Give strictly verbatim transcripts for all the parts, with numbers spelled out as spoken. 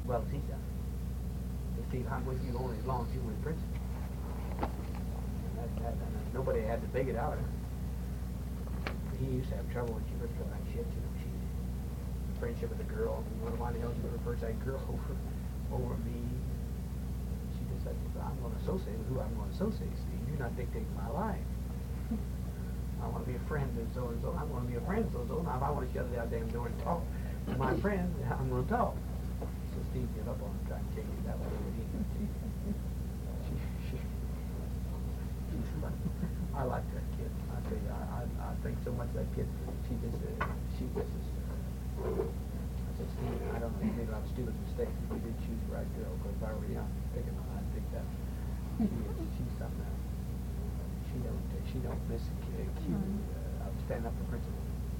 Well, he's done. Steve hung with you only as long as you were in prison. And that, that, and nobody had to beg it out of her. He used to have trouble when she first got like shit, you know, she friendship with a girl, and one of my hell she prefers that girl over over me. She just said, I'm gonna associate with who I'm gonna associate, Steve. You're not dictating my life. I want to be a friend of so and so. I'm going to be a friend of so and so. Now, if I want to shut the damn door and talk to my friend, I'm going to talk. So Steve gave up on her, trying to change it that way. She, she, she's fun. I like that kid. I tell you, I, I, I think so much of that kid. She just, uh, she just is. Uh, I said, Steve, I don't know. You made a lot of stupid mistakes. If you did choose the right girl, because if I were young, picking on, I'd pick that. She is. She's something else. She don't. Uh, she don't miss a kid. Uh, stand up for principle.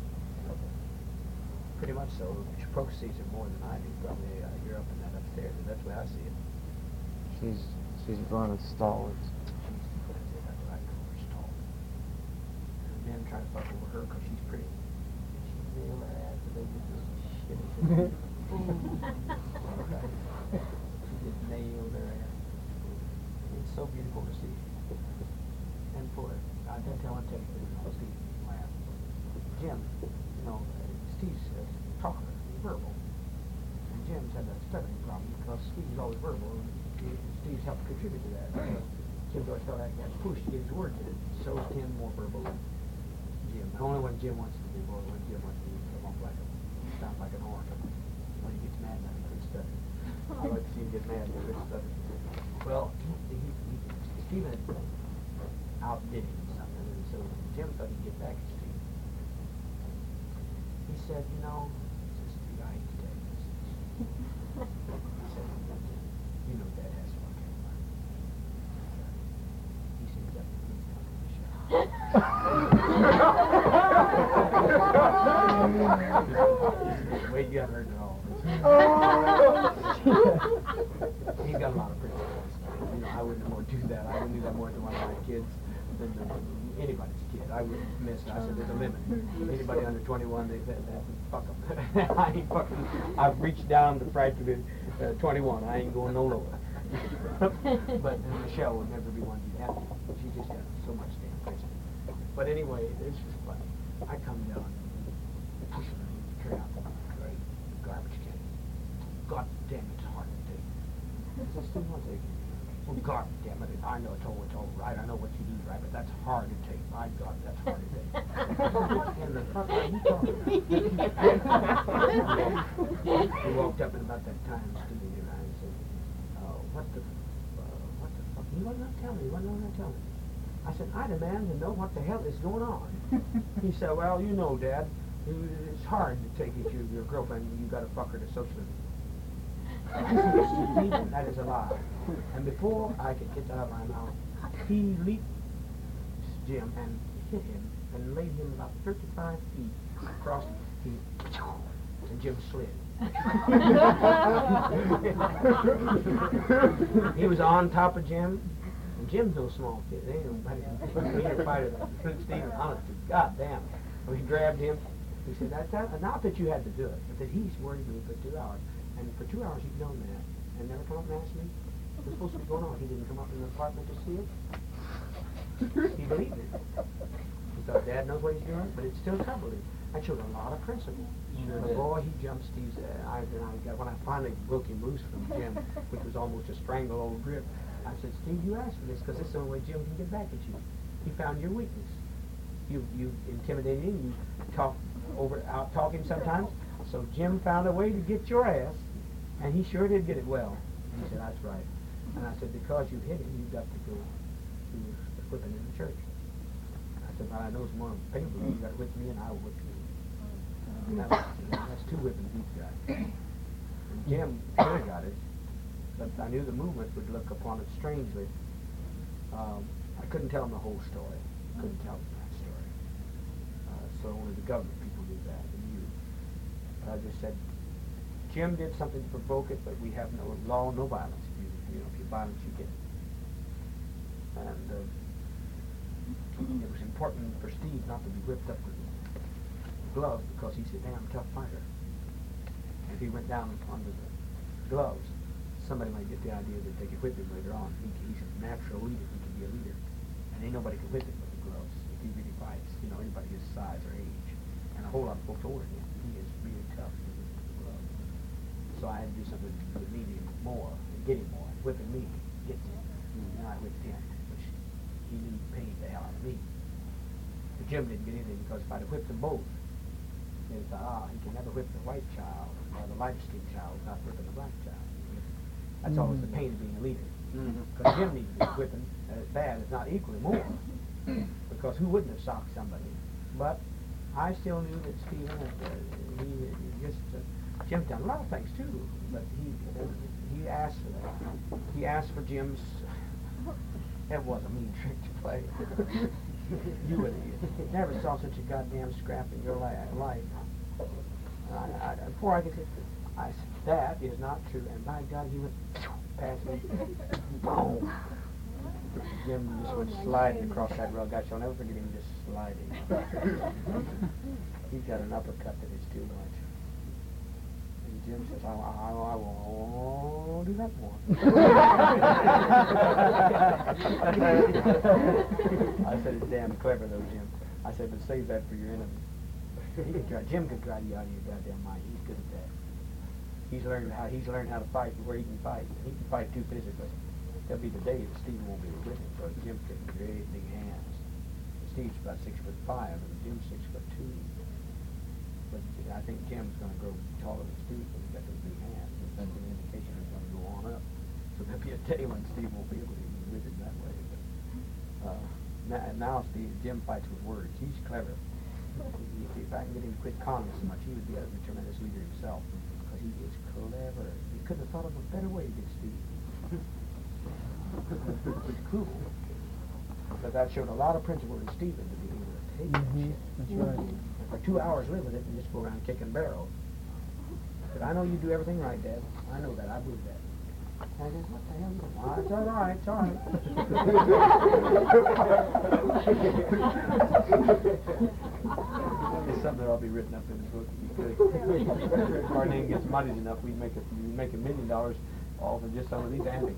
Pretty much so. She processes it more than I do. Probably uh, you're up in that upstairs, and that's the way I see it. She's she's one of the stalwarts. She's that's what I call her, stalwart. And men try to fuck over her because she's pretty. And she nail her ass, and they just do shit. She just nails her ass. It's so beautiful to see. And for it, I didn't tell her to tell you, you know, Steve laughed. Jim, you know, Steve's a talker, verbal. And Jim's had that stuttering problem because Steve's always verbal, and Steve's helped contribute to that. Uh, Jim's always felt that guy's pushed to get his words in. So is Tim more verbal than Jim. Only when Jim wants to be more, when Jim wants to be come off like a, sound like an horn. When he gets mad, then he quits stuttering. I like to see him get mad and quit stuttering. Well, he, he, he, Stephen outdid him or something, and so Jim thought he'd get back at Steve. He said, you know, says Steve, I hate to tell you this. He said, you know Dad has one kind of life. He seems like he's talking to the show. Wait, you haven't heard it all. He's got a lot of principles. You know, I wouldn't want to do that. I wouldn't do that more than one of my kids. Than uh, anybody's kid. I would miss it. I said, there's a limit. Anybody under twenty-one, they, they, they fuck them. I ain't fucking, I've reached down to practically uh, twenty-one. I ain't going no lower. But uh, Michelle would never be one to be happy. She just had so much damn principle. But anyway, it's just funny. I come down, push her, carry out the garbage can. God damn, it's hard to take. I said, Steve, what's it? Well, God damn it, I know it's all, it's all right. I know what you do is right, but that's hard to take. My God, that's hard to take. And the fuck are you talking about? He walked up at about that time, stood in your eye and said, oh, what the, uh, what the fuck? He wasn't going to tell me, he wasn't going to tell me. I said, I demand to know what the hell is going on. He said, well, you know, Dad, it's hard to take it to your girlfriend. You got to fuck her to socialism. That is a lie. And before I could get that out of my mouth, he leaped Jim and hit him and laid him about thirty-five feet across the feet, and Jim slid. He was on top of Jim, and Jim's no small kid. They ain't nobody meaner fighter than Stephen. Honest to God damn. We grabbed him. He said, that's that, not that you had to do it, but that he's worried me for two hours. And for two hours he'd known that, and never come up and asked me what's supposed to be going on. He didn't come up in the apartment to see it. He believed it. He thought Dad knows what he's doing, but it still troubled him. I showed a lot of principle. Sure but did. boy, he jumped Steve's uh, eyes, and I got, when I finally broke him loose from Jim, which was almost a stranglehold grip, I said, Steve, you asked for this because this is the only way Jim can get back at you. He found your weakness. You you intimidated him. You talk over out talk him sometimes. So Jim found a way to get your ass, and he sure did get it well. And he said, that's right. And I said, because you hit him, you've got to go to the whipping in the church. I said, but I know some more painful. You got to whip me, and I will whip you. And that was, that's two whippings each guy. And Jim could have got it, but I knew the movement would look upon it strangely. Um, I couldn't tell him the whole story. Couldn't tell him that story. Uh, so only the government people knew that, and you. I just said, Jim did something to provoke it, but we have no law, no violence. If you, you know, if you're violent, you get it. And uh, it was important for Steve not to be whipped up with gloves because he's a damn tough fighter. If he went down under the gloves, somebody might get the idea that they could whip him later on. He, he's a natural leader. He can be a leader. And ain't nobody can whip him with the gloves if he really fights, you know, anybody his size or age. And a whole lot of folks older than him. He is really tough with the gloves. So I had to do something with me more, and get him more. Whipping me gets him. Mm-hmm. And I whipped him, which he knew paid the hell out of me. But Jim didn't get anything because if I'd have whipped them both, they thought, ah, he can never whip the white child or the light-skinned child without whipping the black child. That's mm-hmm. always the pain of being a leader. Because mm-hmm. Jim needs to be whipping as bad, if not equally more. Because who wouldn't have socked somebody? But I still knew that Stephen, uh, he, he just, uh, Jim done a lot of things too, but he uh, he asked for that. He asked for Jim's, that was a mean trick to play. You would have never saw such a goddamn scrap in your li- life. I, I, before I could say, I said, that is not true. And by God, he went past me. Boom. Jim just went sliding across that rug. I shall never forget him just sliding. He's got an uppercut that is too much. And Jim says, I, I, I won't do that more. I said, it's damn clever though, Jim. I said, but save that for your enemy. He could try, Jim could drive you out of your goddamn mind. He's good at that. He's learned how he's learned how to fight where he can fight. He can fight too physically. There'll be the day that Steve won't be with him, but Jim's getting great big hands. Steve's about six foot five, and Jim's six foot two. But I think Jim's going to grow taller than Steve when he's got those big hands. That's an indication he's going to go on up. So there'll be a day when Steve won't be able to be with him that way. But uh, now, now Steve, Jim fights with words. He's clever. If, if I can get him to quit conning so much, he would be a tremendous leader himself. Because he is clever. He couldn't have thought of a better way to get Steve. It's cool. But that showed a lot of principle in Stephen to be able to take mm-hmm. that shit. That's right. And for two hours live with it and just go around kicking barrels. But I know you do everything right, Dad. I know that. I believe that. I said, what the hell? Oh, it's all right. It's all right. It's something that'll be written up in the book. If our name gets muddied enough, we make it. We make a million dollars off of just some of these antics.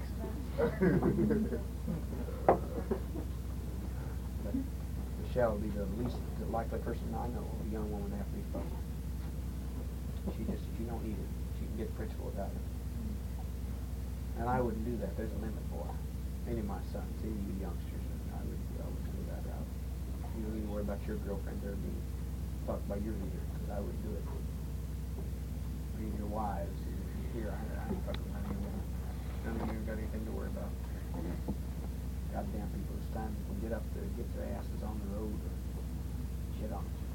But Michelle will be the least likely person I know, a young woman to have to be fussy. She just, she don't need it. She can get principle without it. And I wouldn't do that. There's a limit for her. Any of my sons, any of you youngsters, I would, I would go that route. You don't need to worry about your girlfriends or being fucked by your leader, because I wouldn't do it. Or even your wives. Here, I, I ain't fucking with any women. None of you got anything to worry about. Goddamn people, it's time to get up there, get their asses on the road or shit on it.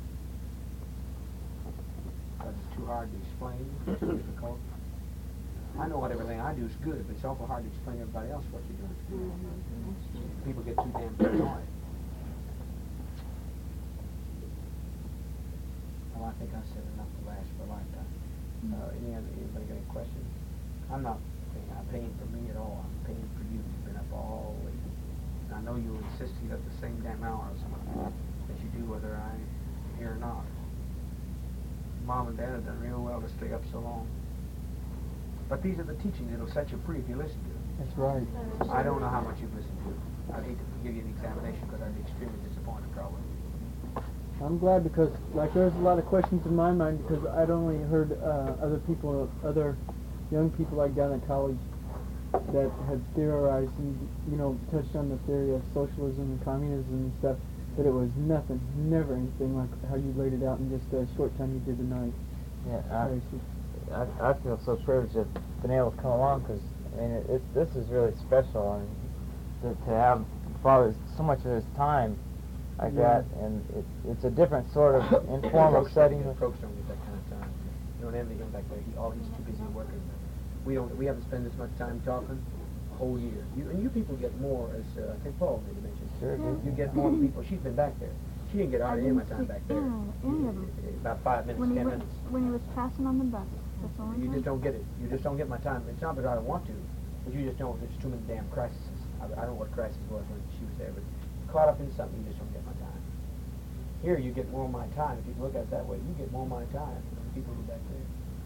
Because it's too hard to explain, it's too difficult. I know what everything I do is good, but it's awful hard to explain to everybody else what you're doing. Mm-hmm. People get too damn paranoid. Well, I think I said enough to last for a lifetime. Uh, any other, anybody got any questions? I'm not paying, I'm paying for me at all. I'm paying for you. You've been up all week. And I know you'll insist you got the same damn hours that you do whether I'm here or not. Mom and Dad have done real well to stay up so long. But these are the teachings that'll set you free if you listen to them. That's right. I don't know how much you've listened to. I'd hate to give you an examination because I'd be extremely disappointed probably. I'm glad because, like, there's a lot of questions in my mind because I'd only heard uh, other people, other young people like down at college that had theorized and, you know, touched on the theory of socialism and communism and stuff, that it was nothing, never anything like how you laid it out in just a short time you did tonight. Yeah, I, I, I feel so privileged to have been able to come along because, I mean, it, it, this is really special, and to, to have Father so much of his time like yeah. that, and it, it's a different sort of informal setting. Folks don't get that kind of time. You don't envy him back there. He, all he's too busy working. We don't. We haven't spent as much time talking a whole year. You and you people get more, as uh, I think Paul made a mention. Sure. You get more people. She's been back there. She didn't get out of any of my time back there. Any of them. About five minutes, when ten was, minutes. When he was passing on the bus. That's all You I'm just don't get it. You just don't get my time. It's not because I don't want to, but you just don't. There's too many damn crises. I, I don't know what crisis was when she was there, but caught up in something, you just don't get my time. Here, you get more of my time. If you look at it that way, you get more of my time than the people who are back there.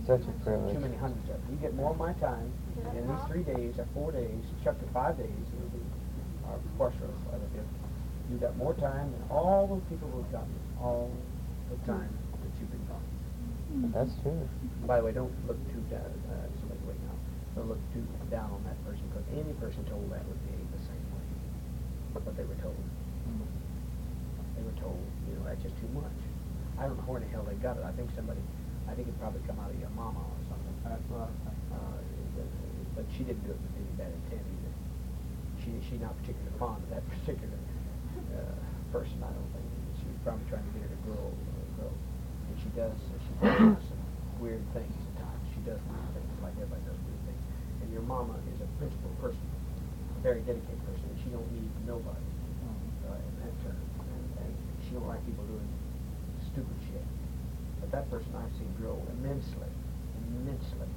such a privilege. Too many hundreds of them. You get more of my time in these three days or four days, chuck to five days, it'll be our partial of it. You got more time than all those people who have gotten all the time that you've been gone. That's true. By the way, don't look too down. Uh, somebody's waiting now. Don't look too down on that person, because any person told that would behave the same way. What they were told. They were told, you know, that's just too much. I don't know where in the hell they got it. I think somebody, I think it probably come out of your mama or something. That's what I was thinking. Uh, but, but she didn't do it with any bad intent either. She she's not particularly fond of that particular uh, person. I don't think. She was probably trying to get her to grow, uh, grow. And she does. Uh, she does some weird things at times. She does weird things, like everybody does weird things. And your mama is a principled person, a very dedicated person, and she don't need nobody uh, in that term. And, and she don't like people doing stupid shit. But that person I've seen grow immensely, immensely.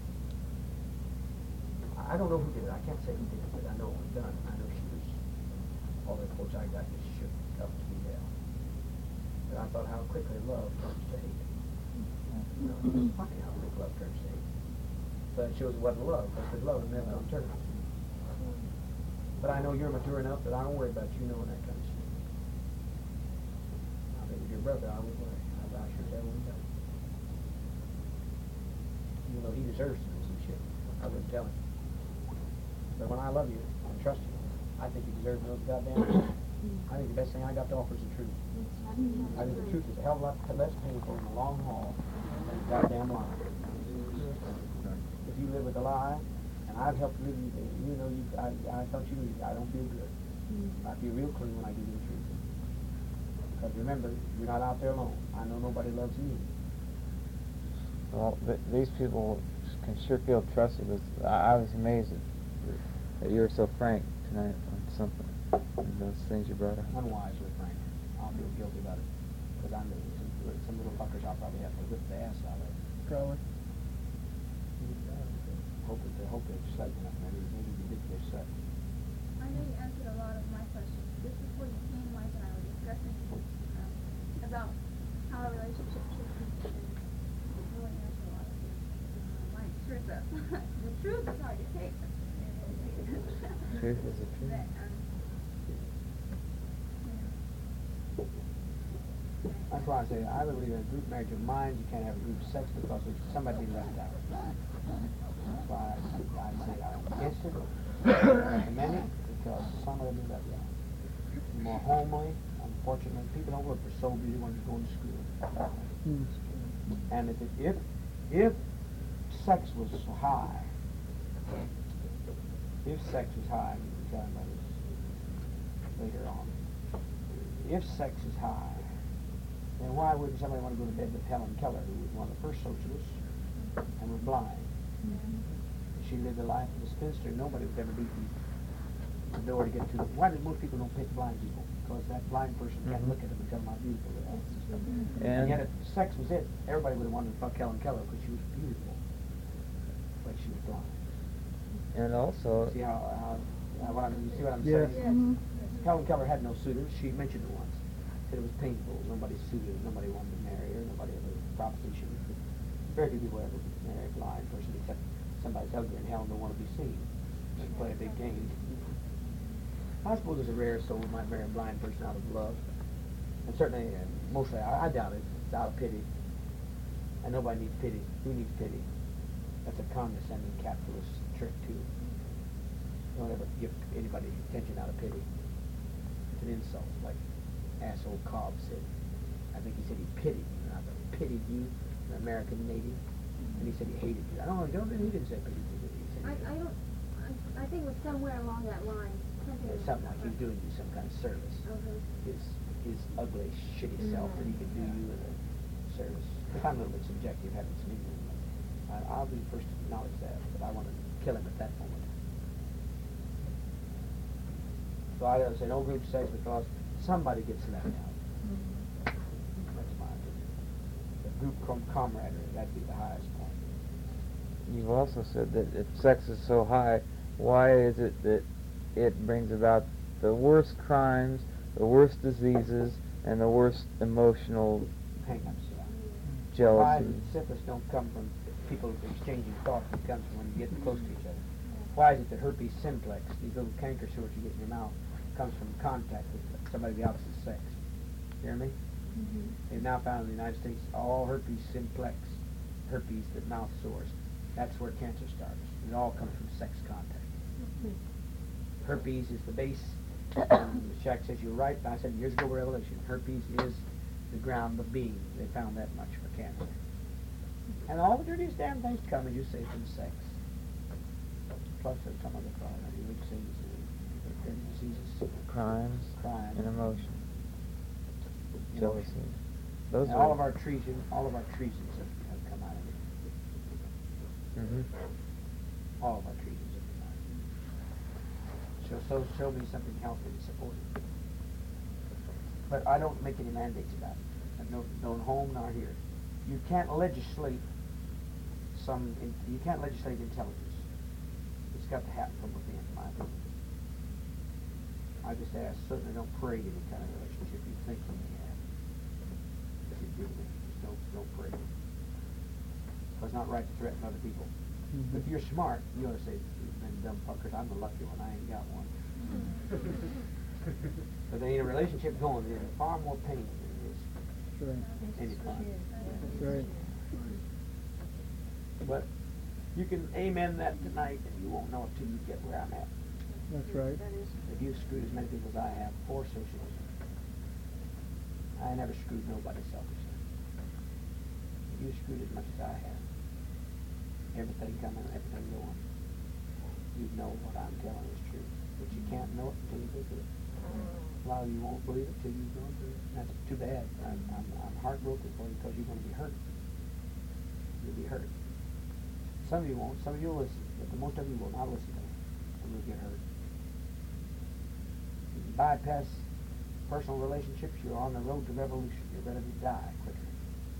I don't know who did it. I can't say who did it, but I know it was done. I know she was, all the reports I got just shook up to be hell. But I thought how quickly love turns to hate. You know, it's funny how quick love turns to hate. But it shows it wasn't love, because love and never don't turn. But I know you're mature enough that I don't worry about you knowing that kind of shit. Now, if it was your brother, I would worry. I, I sure as hell wouldn't tell him. Even though he deserves to know some shit, I wouldn't tell him. But when I love you and trust you, I think you deserve to know the goddamn truth. I think the best thing I got to offer is the truth. I think the truth is a hell of a lot less painful in the long haul than the goddamn lie. If you live with a lie, and I've helped live you, you know, you, I, I thought you knew, I don't feel good. I feel real clean when I give you the truth. Because remember, you're not out there alone. I know nobody loves me. Well, th- these people can sure feel trusted. Because I, I was amazed at, that you were so frank tonight on something, and those things you brought up. Unwisely frank. I'll feel guilty about it. Because I know some, some little fuckers I'll probably have to whip the ass out of. Probably. Hope that they hope they're upset enough. Maybe maybe you did get upset. I know you answered a lot of my questions. Just before you came, Mike and I were discussing um, about how a relationship should be. And you really answered a lot of things. Uh, Mike, truth up. The truth is hard to take. Truth is the truth. But, um, That's why I say I believe in a group marriage of minds. You can't have a group sex because there's somebody left out. That's why I, I say I'm against it. I recommend it because somebody left out. More homely, unfortunately, people don't look for soul beauty when they're going to school. Mm. And if it, if if sex was high, if sex was high, we can talk about this later on. If sex is high, then why wouldn't somebody want to go to bed with Helen Keller, who was one of the first socialists and was blind? She lived a life of a spinster. Nobody was ever beaten the door to get to it. Why did most people don't pick blind people? Because that blind person can't look at them and tell them how beautiful they are. And, and yet if sex was it, everybody would have wanted to fuck Helen Keller because she was beautiful. But she was blind. And also, See how, how, how what I'm, you see what I'm Yes. saying? Helen Keller had no suitors. She mentioned it once. Said it was painful. Nobody suited her. Nobody wanted to marry her. Nobody ever proposition. Very few people ever marry a blind person except somebody's ugly and hell don't want to be seen. They play a big game. I suppose there's a rare soul who might marry a blind person out of love. And certainly, uh, mostly, I, I doubt it. It's out of pity. And nobody needs pity. Who needs pity? That's a condescending capitalist trick too. Don't ever give anybody attention out of pity. It's an insult, like asshole Cobb said. I think he said he pitied you, not that he pitied you, an American native. And he said he hated you. I don't know, don't, he didn't say pity you, did he? He said I, he I don't, I, I think it was somewhere along that line. Something, It's something like he's doing you some kind of service. Okay. His his ugly, shitty self that he could do you in a service. If I'm a little bit subjective, having seen him, I, I'll be the first to acknowledge that, but I want to kill him at that moment. So I would say no group sex because somebody gets left out. That's my opinion. The group com- camaraderie, that'd be the highest point. you've also said that if sex is so high, why is it that it brings about the worst crimes, the worst diseases, and the worst emotional Hang-ups, yeah. Why jealousy. syphilis don't come from people exchanging thoughts, it comes from when you get close to each other. Why is it that herpes simplex, these little canker sores you get in your mouth, comes from contact with somebody of the opposite sex? You hear me? Mm-hmm. They've now found in the United States all herpes simplex, herpes, the mouth sores. That's where cancer starts. It all comes from sex contact. Herpes is the base. And Shaq says you're right. I said years ago revelation. Herpes is the ground of being. They found that much for cancer. And all the dirtiest damn things come, as you say, from sex. Plus there's some other problem. I mean, we say dirty diseases, Crimes crime, and emotion. emotion. Jealousy. Those And are all of our treason, all of our treasons have, have come out of it. hmm All of our treasons have come out of it. So, so show me something healthy to support it. But I don't make any mandates about it. No, no home nor here. You can't legislate some. In, you can't legislate intelligence. It's got to happen from within, in my opinion. I just ask, certainly don't parade any kind of relationship you think you may have. If you do, just don't don't parade it. It's not right to threaten other people. Mhm. If you're smart, you ought to say, "Man, dumb fuckers, I'm the lucky one. I ain't got one." But there ain't a relationship going. There's far more pain than there is That's right. any fun. That's right. But you can amen that tonight, and you won't know it till you get where I'm at. That's right. If you've screwed as many people as I have for socialism, I never screwed nobody selfishly. If you screwed as much as I have, everything coming, everything going, you know what I'm telling is true. But you can't know it until you go through it. A lot of you won't believe it till you go through it. That's too bad. I'm, I'm, I'm heartbroken for you because you're going to be hurt. You'll be hurt. Some of you won't. Some of you will listen, but the most of you will not listen to me, and you'll get hurt. If you bypass personal relationships, you're on the road to revolution. You're ready to die quicker.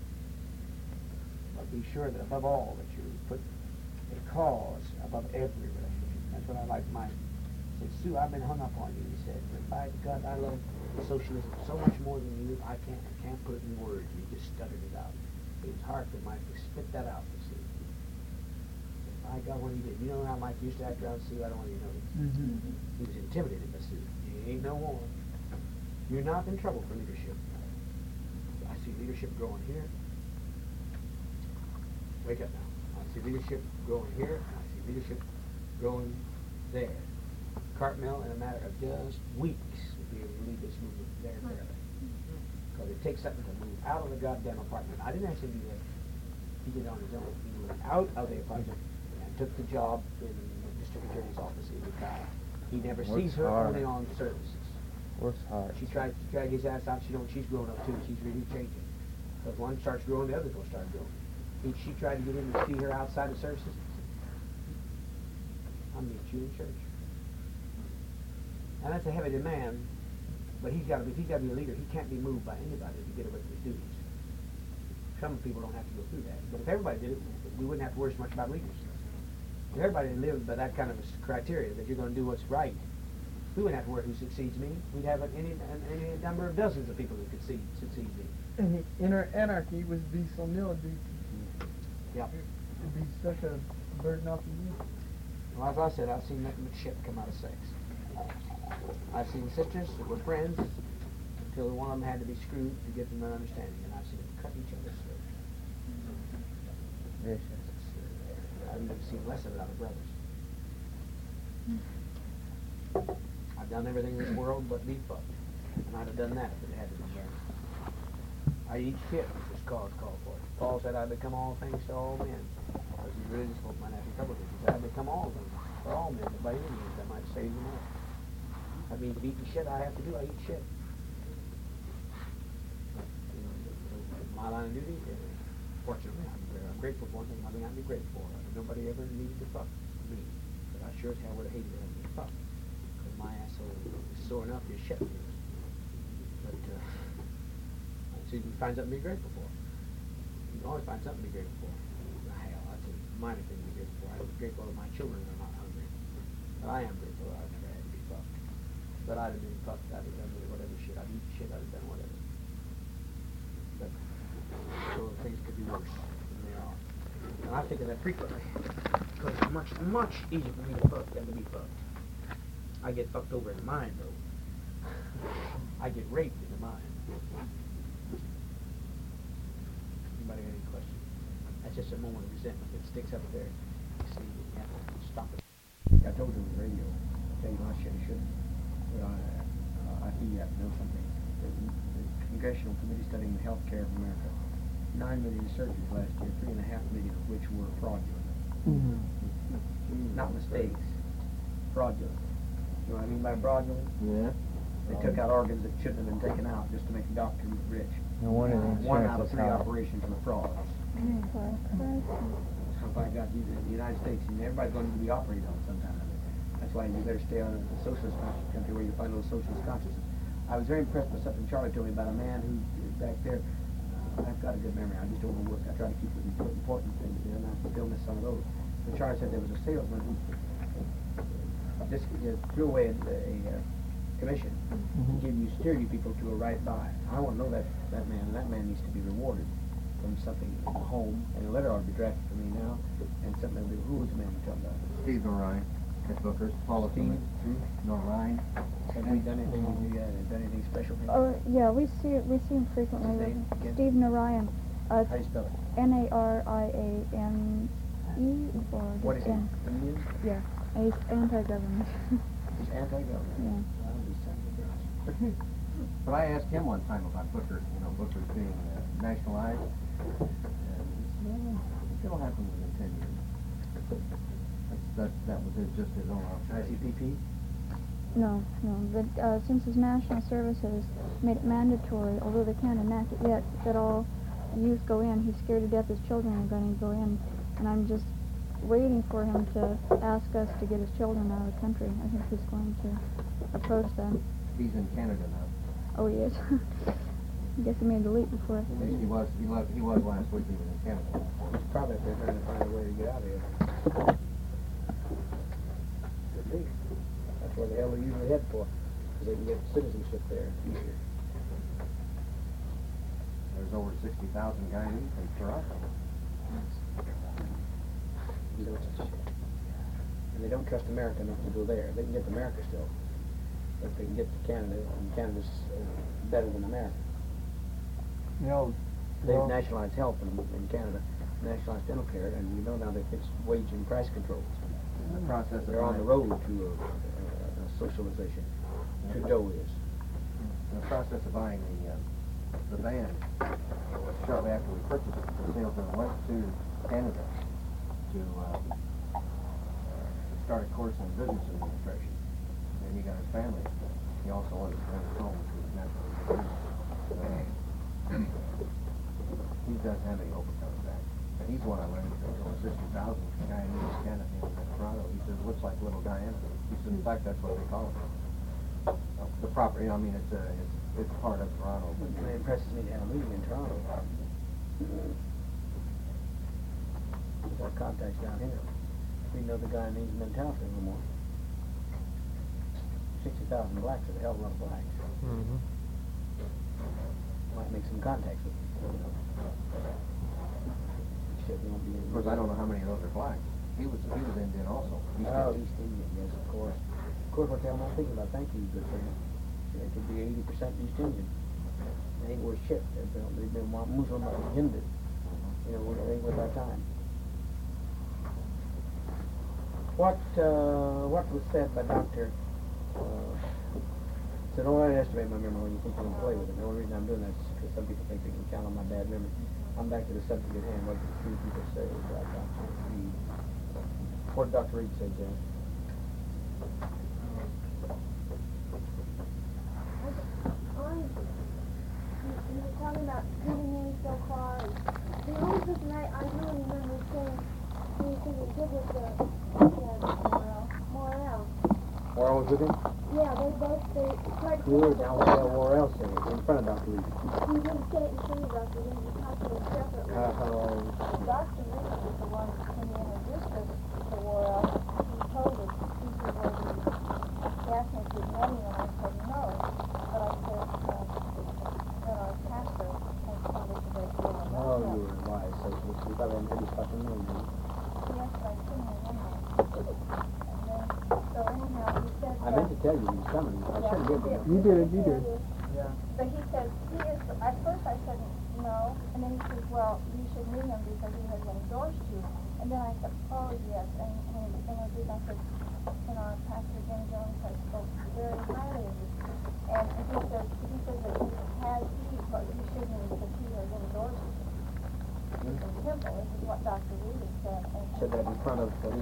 But be sure that above all that you put a cause above every relationship. That's what I like mine. He said, Sue, I've been hung up on you. He said, but by God, I love socialism so much more than you. I can't, I can't put it in words. You just stuttered it out. It was hard for Mike to spit that out. You see. By God, when he did, you know how Mike used to act around Sue? I don't want you to know this. Mm-hmm. He was intimidated by Sue. You ain't no one. You're not in trouble for leadership. I see leadership growing here. Wake up now. I see leadership growing here, and I see leadership growing there. Cartmill, in a matter of just weeks, will be able to lead this movement very fairly. Because it takes something to move out of the goddamn apartment. I didn't ask him to do that. He did it on his own. He moved out of the apartment and took the job in the district attorney's office in Utah. He never Works sees her hard. only on services. Works hard. She tried to drag his ass out. She don't. She's growing up too. She's really changing. Because one starts growing, the other's gonna start growing. He, she tried to get him to see her outside of services. I'll meet you in church. And that's a heavy demand. But he's got to be. If he's got to be a leader, he can't be moved by anybody to get away from his duties. Some people don't have to go through that. But if everybody did it, we wouldn't have to worry so much about leaders. If everybody lived by that kind of a s- criteria that you're going to do what's right, we wouldn't have to worry who succeeds me. We'd have an- any, an- any number of dozens of people who could see, succeed me. And inner anarchy would be so nil. It'd be, Yep. it'd be such a burden off of you. Well, as I said, I've seen nothing but shit come out of sex. I've seen sisters that were friends until one of them had to be screwed to get them an understanding, and I've seen them cut each other's throats. Vicious. I've even seen less of it out of brothers. I've done everything in this world but be fucked, and I'd have done that if it had to be done. I eat shit if this cause called for it. Paul said, I become all things to all men. Because he really just hoped might have trouble with it. He said, I become all things for all men, but by any means I might save them all. That means eating shit I have to do, I eat shit. But, you know, my line of duty, uh, fortunately, I'm, I'm grateful for one thing I mean I'd be grateful for. Nobody ever needed to fuck me. But I sure as hell would have hated to have me fucked. Because my asshole is sore enough to shit me. But, uh, so you can find something to be grateful for. You can always find something to be grateful for. Hell, that's a minor thing to be grateful for. I'm grateful that my children are not hungry. But I am grateful that I've never had to be fucked. But I'd have been fucked, I'd have done whatever shit, I'd eat shit, I'd have done whatever. But so things could be worse than they are. And I think of that frequently. Because it's much, much easier for me to fuck than to be fucked. I get fucked over in the mind, though. I get raped in the mind. Anybody got any questions? That's just a moment of resentment that sticks up there. You see, you have to stop it. I told you on the radio, tell you last year I should. But I, uh, I think you have to know something. The, the Congressional Committee studying the health care of America, nine million surgeries last year, three and a half million of which were fraudulent. Mm-hmm. Not mistakes, fraudulent. You know what I mean by fraudulent? Yeah. They took out organs that shouldn't have been taken out just to make the doctor rich. No wonder the One insurance out of is three high. operations were frauds. If I got you in the United States, and everybody's going to be operated on sometime. That's why you better stay out of the socialist country where you find those socialist consciousness. I was very impressed by something Charlie told me about a man who back there. Uh, I've got a good memory. I just overwork. I try to keep it important, important things there, and I still miss some of those. But Charlie said there was a salesman who just uh, threw away a, a, a commission to give you security people to a right buy. I want to know that that man. And that man needs to be rewarded from something in the home, and a letter ought to be drafted for me now, and something. Who was the man you're talking about? Steve Norine, Chris Booker's, Paula Steve? Steve Norine. Have we done anything? Have you uh, done anything special? for him? Oh, yeah, we see we see him frequently. His name again? Steve Narayan. Uh, How do you spell it? N A R I A M E or What is just he? N? Indian? Yeah, and he's anti-government. He's anti-government. Yeah. I'll be sons of girls. But I asked him one time about Booker, you know, Booker being uh, nationalized. And he said, well, it'll happen within ten years. That's, that, that was his, just his own I C observation. P P? No, no. But uh, since his national service has made it mandatory, although they can't enact it yet, that all youth go in, he's scared to death his children are going to go in, and I'm just waiting for him to ask us to get his children out of the country. I think he's going to approach that. He's in Canada now. Oh, he is. I guess he made the leap before. At least he was, he was, he was last week, he was in Canada. He's probably up there trying to find a way to get out of here. Could be. That's where the hell they usually head for, because they can get citizenship there easier. There's over sixty thousand Guyanese in Toronto. You know, it's a shit. And they don't trust America enough to go there. They can get to America still, but they can get to Canada, and Canada's uh, better than America. You know, They've well, nationalized health in, in Canada, nationalized dental care, and you know now they've fixed wage and price controls. In the process of They're on the buying- road to a, a, a socialization. Trudeau is. In the process of buying the, uh, the van, shortly after we purchased it, the salesman went to Canada to, uh, uh, start a course in business administration. And he got his family. He also wanted to rent his home, which was naturally uh, he doesn't have any hope of coming back. And he's one I learned from sixty thousand Guyanese Canada in Toronto. He says, looks like little Guyana. He said, in fact, that's what they call it. Uh, the property, I mean, it's, uh, it's, it's part of Toronto. But It impresses me to have a meeting in Toronto. With our contacts down here. We know the Guyanese mentality a little more. sixty thousand blacks are a hell of a lot of blacks. Mm-hmm. Might make some contacts with them. You know. Shit, we won't be in. of course, I don't know how many of those are blacks. He was, he was Indian also. East Oh, Indian. East Indian, yes, of course. Of course, what the hell am I thinking about? Thank you, good friend. Yeah, it could be eighty percent East Indian. They ain't worth shit. They've been, they've been Muslim or Hindu. You know, they ain't worth our time. What, uh, what was said by Doctor Uh, so don't underestimate my memory when you think you can play with it. The only reason I'm doing that is because some people think they can count on my bad memory. I'm back to the subject at hand. What did the three people say about Doctor Reed? What did Doctor Reed say, Jan? You were talking about getting in so far. The only person I, I really remember saying anything he did was the, the Morel. Warren was with him? Yeah, they both, they tried to Good. say Now that. what did Warren say in front of Doctor Reed? He didn't say it in front of Doctor Reed. He talked to him separately. How, how, Doctor Reed was the one who introduced us to Worrell. He told us he said, well, he asked me if you'd know me, and I said no. But I said uh, that our pastor has told us a great deal about oh, him. you were wise. So Doctor Moon. Yes, but I couldn't remember. And then, so anyhow, he said I meant that- to tell you he was coming. I Yeah, should have given you. You did, you did. Yeah. But he said, he is, at first I said no, and then he says, well, you should meet him because he has endorsed you. And then I said, oh, yes, and when he introduced, I said, you know, Pastor Jim Jones has spoken very highly of you. And he says, he says that he has, he, but you should meet because he has endorsed you. It's simple, this is what Doctor Reed has said. And Said that in front of him.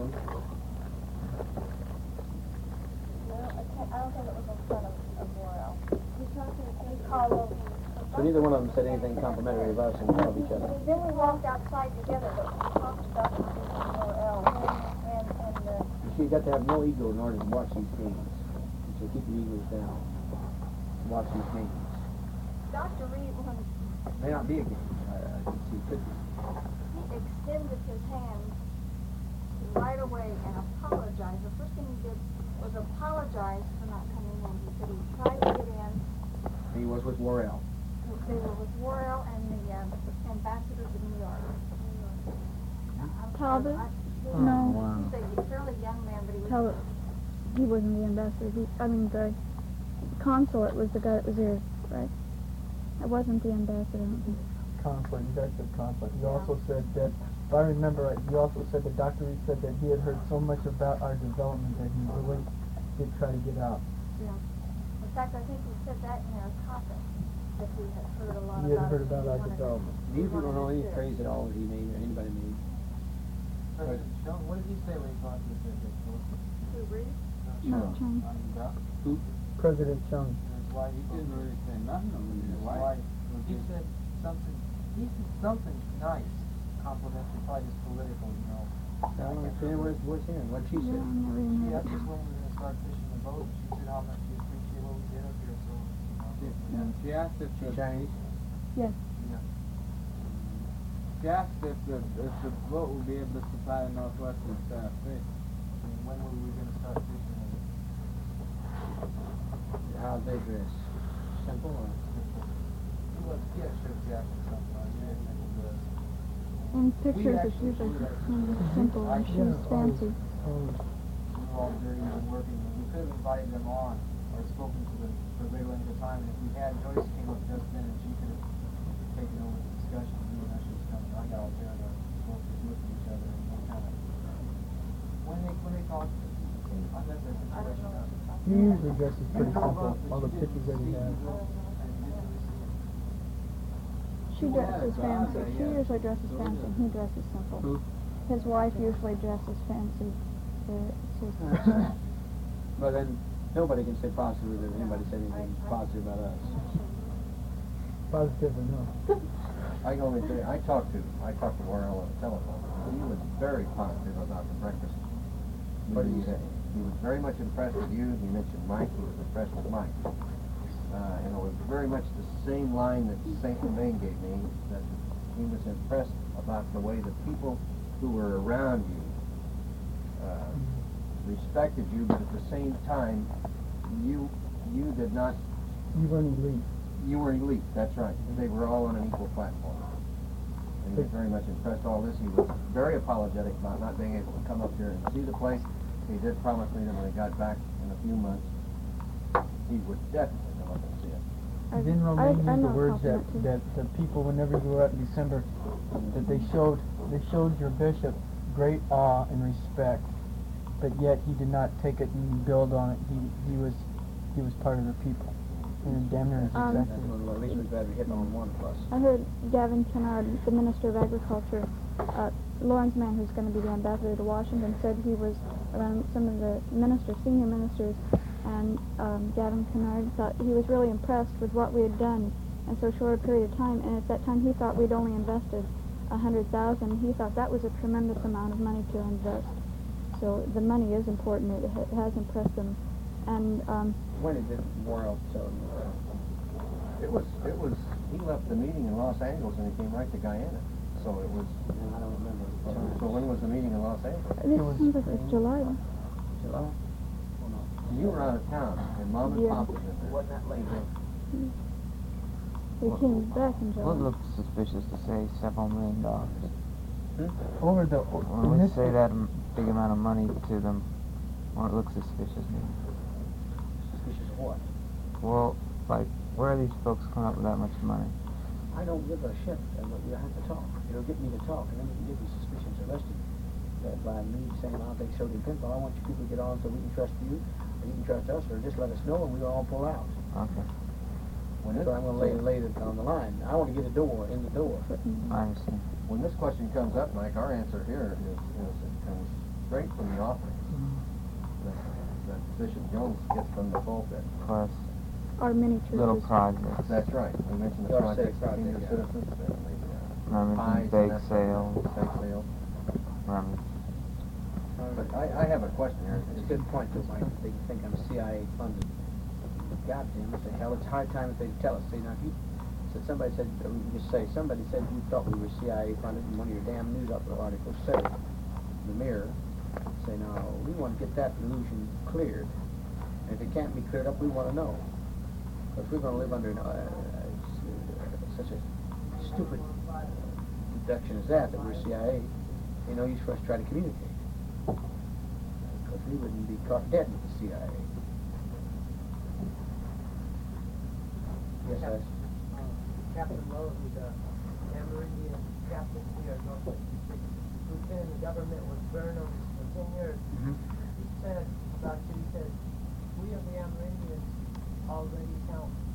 Well, I can't, I don't think it was in front of, of Morrell. He called over. So neither one of them said anything complimentary of us in front of each other. Then we walked outside together, but we talked to Doctor Reed and Morrell, and, and, uh, You see, you got to have no ego in order to watch these games. So keep your egos down. Watch these games. Doctor Reed, when May not be a game. I, I can see it could be. he extended his hand right away and apologized. The first thing he did was apologize for not coming in. He said he tried to get in. He was with Worrell. They were with Worrell and the um, ambassadors in New York. I'm sorry, Talbot? I- Oh, No. wow. He's a fairly young man, but he was. Tell it. He wasn't the ambassador. He, I mean, the consulate was the guy that was there, right? It wasn't the ambassador. Conflict, executive conflict. He also said that, if I remember right, he also said that Doctor Reed said that he had heard so much about our development that he really did try to get out. Yeah. In fact, I think he said that in our topic, that he had heard a lot He had about. heard it, about and he our wanted to- development. Do you people know any praise at all that he made or anybody made? President Chung, what did he say when he talked to the Who, Reed? No, Chung. Who? President Chung. His wife. He didn't really say nothing of his His wife. wife. He said something. He said something nice, complimentary, probably just political, you know. I don't understand what, what's in. What she Yeah, said. I never even She heard asked it. us when we were going to start fishing the boat. She said how much she appreciated what we did up here. So, you know. And she asked if She the, Chinese? Yes. Yeah. she asked if the, if the boat would be able to supply the Northwestern staff fish. And when were we going to start fishing? How'd they dress? Simple or? He was, he had shirt jacket or something like that. And, uh, In pictures, it's actually usually do that. kind of simple, and she was fancy. Oh, we were all dirty and working. We could have invited them on or spoken to them for a very length of time. And if we had, Joyce came up just then and she could have taken over the discussion. You and I, she was coming. I got out there and we both just looked at each other and we kind of, when they, when they talked, I left that situation out. he usually dresses pretty simple, all the pictures that he has. She dresses fancy. She usually dresses fancy, and he dresses simple. Who? His wife usually dresses fancy. Uh, it's his- But then, nobody can say positive that anybody said anything positive about us. Positive or no. I can only say, I talked to, I talked to Worrell on the telephone. He was very positive about the breakfast. What did he say? He was very much impressed with you. He mentioned Mike. He was impressed with Mike. Uh, and it was very much the same line that Saint Domingue gave me, that he was impressed about the way the people who were around you uh, respected you, but at the same time, you you did not, You weren't elite. you were elite, that's right. They were all on an equal platform. And he was very much impressed with all this. He was very apologetic about not being able to come up here and see the place. He did promise me that when he got back in a few months, he would definitely come up and see it. I- Didn't I- Romaine I use know the words that, compliment too. that the people, whenever you were out in December, that they showed they showed your bishop great awe and respect, but yet he did not take it and build on it. He he was he was part of the people. And damn near is Um, exactly. Well, at least we've got to hit on one plus. I heard Gavin Kennard, the Minister of Agriculture, uh, Lawrence Mann, who's going to be the ambassador to Washington, said he was around some of the ministers, senior ministers, and um, Gavin Kennard thought he was really impressed with what we had done in so short a period of time. And at that time, he thought we'd only invested a hundred thousand. He thought that was a tremendous amount of money to invest. So the money is important. It, ha- it has impressed them. And um, When did this Worrell tell him that? It was, it was, he left the meeting in Los Angeles and he came right to Guyana. So it was, And I don't remember. so when was the meeting in Los Angeles? this was seems like it's spring. July. July? You were out of town and Mom and Yeah. Pop was in there. Wasn't that late? They came back in What July. looks suspicious to say several million dollars? over the When we say that m- big amount of money to them, won't it look suspicious maybe? Suspicious of what? Well, like, where are these folks coming up with that much money? I don't give a shit, and you have to talk. It'll get me to talk, and then you can get these suspicions arrested. That by me saying I'll take sodium pentothal, I want you people to get on so we can trust you, or you can trust us, or just let us know and we'll all pull out. Okay, When So this, I'm gonna lay, lay it on the line. I wanna get a door, in the door. I understand. when this question comes up, Mike, our answer here is, is it comes straight from the offerings. That, that Bishop Jones gets from the pulpit. Plus, Our mini little churches. projects, That's right. We mentioned the You ought to say projects, senior project, yeah. citizens, and the, uh, I mentioned pies and bake that stuff. sales, Bake sales. rummage. But I, I have a question here. It's a good point too, Mike. They think I'm C I A funded. Goddamn, it's a hell, it's high time if they tell us. Say, now, if you said, somebody said, or we can just say, somebody said you thought we were C I A funded in one of your damn news articles, say, it. The Mirror, say, now, we want to get that illusion cleared. And if it can't be cleared up, we want to know. Because we're going to live under uh, uh, such a stupid deduction as that, that we're C I A, you know, use for us to try to communicate. Because we wouldn't be caught dead with the C I A. Yes, I. Captain Lowe, who's a Amerindian captain here, Norfolk, who's been in the government with Burnham for ten years. Mm-hmm. He said about you, he said, we of the Amerindians already count